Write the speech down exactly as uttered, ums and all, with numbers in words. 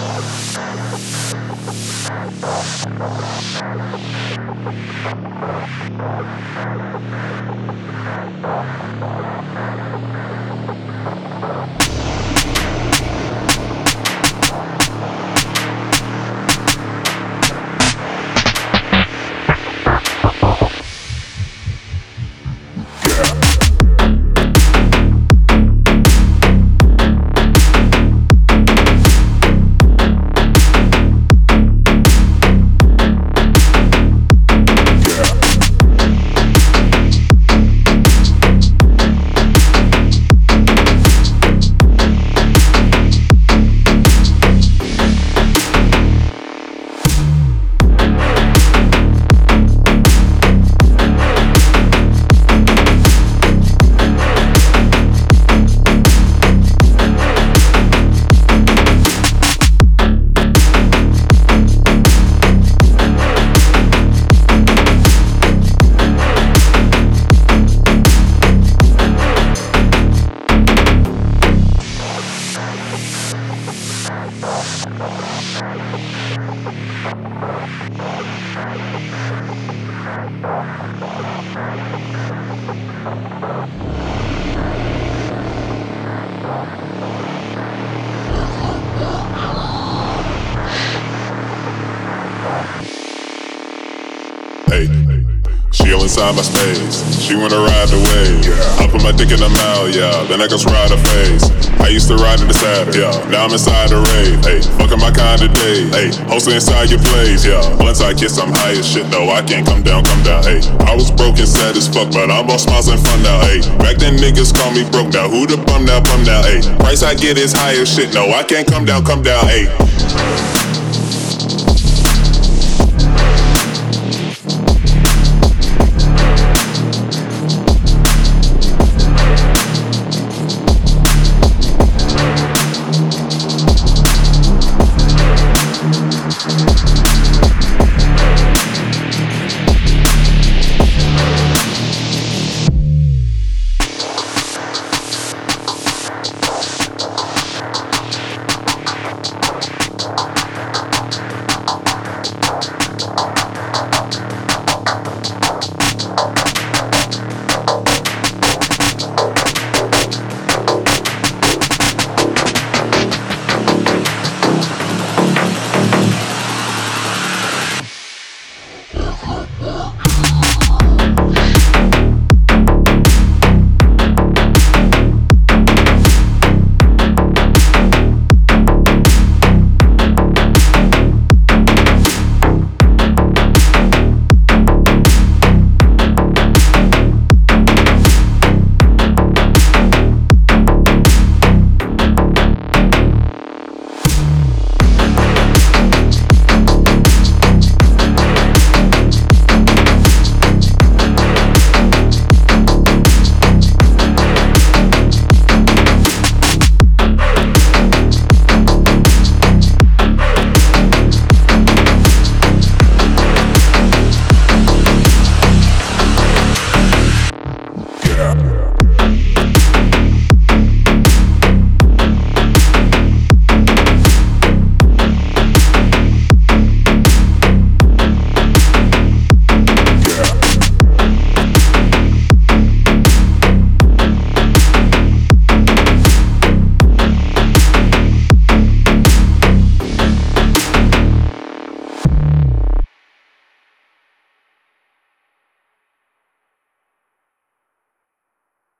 Hey, she all inside my space. She wanna ride the wave. I put my dick in her mouth, yeah. Then I go ride her face. I used to ride in the Saturn, yeah. Now I'm inside the rave. Hey, fucking my kind of day. Hey, hosting inside your place, yeah. Once I kiss, I'm high as shit. No, I can't come down, come down. Hey, I was broke and sad as fuck, but I'm all smiles and fun now. Hey, back then niggas call me broke. Now who the bum now, bum now? Hey, price I get is high as shit. No, I can't come down, come down. Hey.